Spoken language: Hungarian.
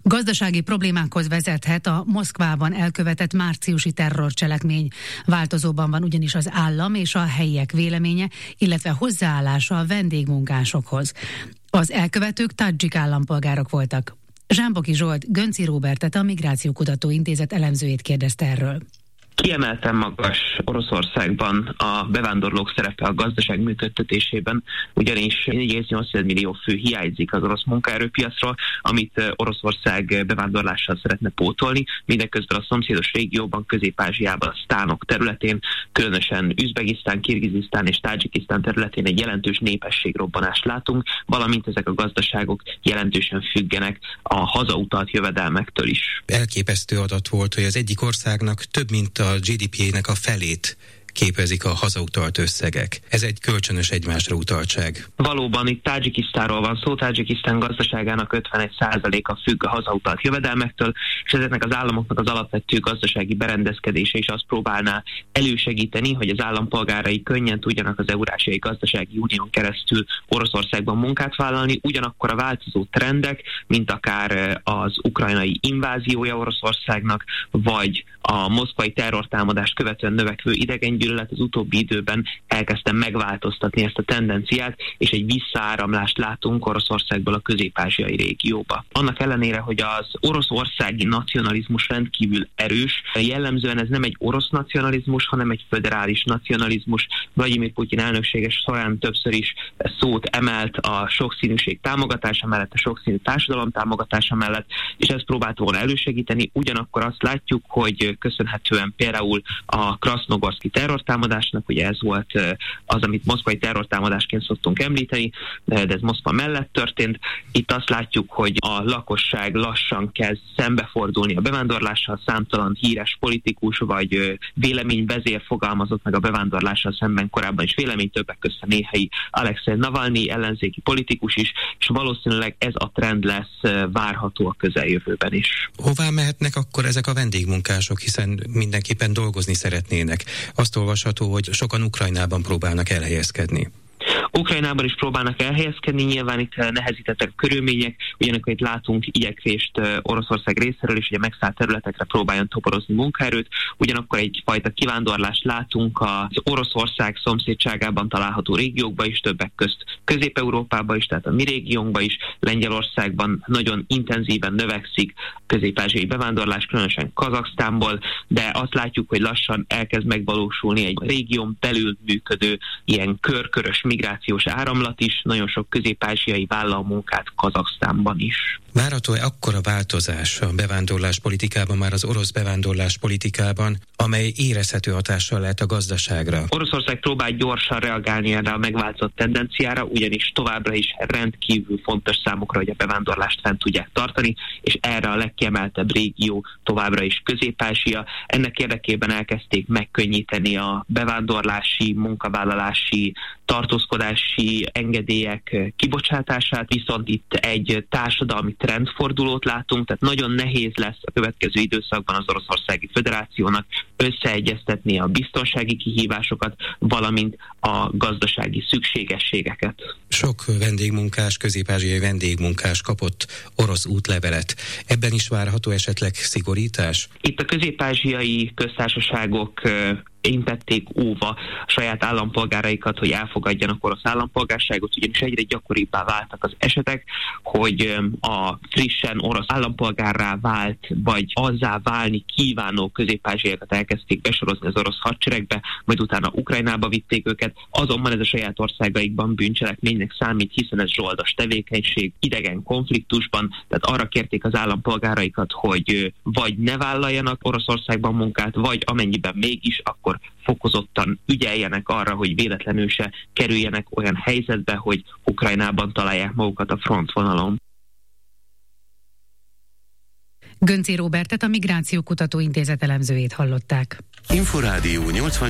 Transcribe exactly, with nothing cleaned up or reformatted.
Gazdasági problémákhoz vezethet a Moszkvában elkövetett márciusi terrorcselekmény. Változóban van ugyanis az állam és a helyiek véleménye, illetve hozzáállása a vendégmunkásokhoz. Az elkövetők tadzsik állampolgárok voltak. Zsámboki Zsolt Gönci Róbertet, a Migrációkutató Intézet elemzőjét kérdezte erről. Kiemelten magas Oroszországban a bevándorlók szerepe a gazdaság működtetésében, ugyanis négy egész nyolc millió fő hiányzik az orosz munkaerőpiacról, amit Oroszország bevándorlással szeretne pótolni, mindeközben a szomszédos régióban, Közép-Ázsiában, a sztánok területén, különösen Üzbegisztán, Kirgizisztán és Tadzsikisztán területén egy jelentős népességrobbanást látunk, valamint ezek a gazdaságok jelentősen függenek a hazautalt jövedelmektől is. Elképesztő adat volt, hogy az egyik országnak több mint a gé dé pé-nek a felét képezik a hazautalt összegek. Ez egy kölcsönös egymásra utaltság. Valóban itt Tadzsikisztánról van szó, Tadzsikisztán gazdaságának ötvenegy százaléka függ a hazautalt jövedelmektől, és ezeknek az államoknak az alapvető gazdasági berendezkedése is azt próbálná elősegíteni, hogy az állampolgárai könnyen tudjanak az Eurázsiai Gazdasági Unión keresztül Oroszországban munkát vállalni, ugyanakkor a változó trendek, mint akár az ukrajnai inváziója Oroszországnak, vagy a moszkvai terrortámadást követően növekvő idegengyűlölet az utóbbi időben elkezdte megváltoztatni ezt a tendenciát, és egy visszaáramlást látunk Oroszországból a közép-ázsiai régióba. Annak ellenére, hogy az oroszországi nacionalizmus rendkívül erős, jellemzően ez nem egy orosz nacionalizmus, hanem egy föderális nacionalizmus. Vlagyimir Putyin elnöksége során többször is szót emelt a sokszínűség támogatása mellett, a sokszínű társadalom támogatása mellett, és ezt próbált volna elősegíteni. Ugyanakkor azt látjuk, hogy köszönhetően például a krasznogorszki terrortámadásnak, ugye ez volt az, amit moszkvai terrortámadásként szoktunk említeni, de ez Moszkva mellett történt. Itt azt látjuk, hogy a lakosság lassan kezd szembefordulni a bevándorlással, számtalan híres politikus vagy véleményvezér fogalmazott meg a bevándorlással szemben korábban is vélemény, többek között a néhai Alexej Navalnyi ellenzéki politikus is, és valószínűleg ez a trend lesz várható a közeljövőben is. Hová mehetnek akkor ezek a vendégmunkások, hiszen mindenképpen dolgozni szeretnének? Azt olvasható, hogy sokan Ukrajnában próbálnak elhelyezkedni. Ukrajnában is próbálnak elhelyezkedni, nyilván itt nehezítettek a körülmények, ugyanakkor itt látunk igyekvést Oroszország részéről is, hogy a megszállt területekre próbáljon toporozni munkaerőt, ugyanakkor egyfajta kivándorlást látunk az Oroszország szomszédságában található régiókban is, többek közt Közép-Európában is, tehát a mi régiónkban is, Lengyelországban nagyon intenzíven növekszik közép-ázsiai bevándorlás, különösen Kazaksztánból, de azt látjuk, hogy lassan elkezd megvalósulni egy régión belül működő ilyen körkörös migrációs áramlat is, nagyon sok közép-ázsiai vállal munkát Kazaksztánban is. Várható-e akkora változás a bevándorlás politikában, már az orosz bevándorlás politikában, amely érezhető hatással lehet a gazdaságra? Oroszország próbál gyorsan reagálni erre a megváltozott tendenciára, ugyanis továbbra is rendkívül fontos számukra, hogy a bevándorlást fent tudják tartani, és erre a legkiemeltebb régió továbbra is Közép-Ázsia. Ennek érdekében elkezdték megkönnyíteni a bevándorlási, munkavállalási, tartózkodási engedélyek kibocsátását, viszont itt egy társadalmi trendfordulót látunk, tehát nagyon nehéz lesz a következő időszakban az Oroszországi Föderációnak összeegyeztetni a biztonsági kihívásokat, valamint a gazdasági szükségességeket. Sok vendégmunkás, közép-ázsiai vendégmunkás kapott orosz útlevelet. Ebben is várható esetleg szigorítás? Itt a közép-ázsiai köztársaságok intették óva a saját állampolgáraikat, hogy elfogadjanak orosz állampolgárságot, ugyanis egyre gyakoribbá váltak az esetek, hogy a frissen orosz állampolgárrá vált, vagy azzá válni kívánó közép-ázsiaiakat elkezdték besorozni az orosz hadseregbe, majd utána Ukrajnába vitték őket, azonban ez a saját országaikban bűncselekménynek számít, hiszen ez zsoldos tevékenység, idegen konfliktusban, tehát arra kérték az állampolgáraikat, hogy vagy ne vállaljanak Oroszországban munkát, vagy amennyiben mégis, akkor fokozottan ügyeljenek arra, hogy véletlenül se kerüljenek olyan helyzetbe, hogy Ukrajnában találják magukat a frontvonalon. Gönci Róbertet, a Migrációkutató Intézet elemzőjét hallották. Inforádió nyolcvan